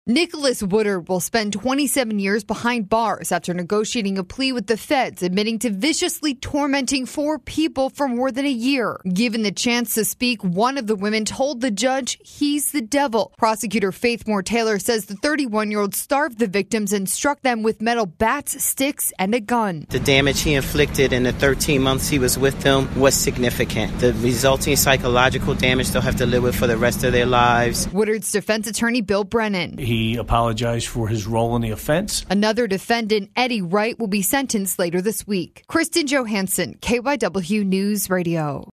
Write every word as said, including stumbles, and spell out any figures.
Nicholas Woodard will spend twenty-seven years behind bars after negotiating a plea with the feds, admitting to viciously tormenting four people for more than a year. Given the chance to speak, one of the women told the judge he's the devil. Prosecutor Faith Moore Taylor says the thirty-one-year-old starved the victims and struck them with metal bats, sticks, and a gun. The damage he inflicted in the thirteen months he was with them was significant. The resulting psychological damage they'll have to live with for the rest of their lives. Woodard's defense attorney, Bill Brennan. He apologized for his role in the offense. Another defendant, Eddie Wright, will be sentenced later this week. Kristen Johansson, K Y W News Radio.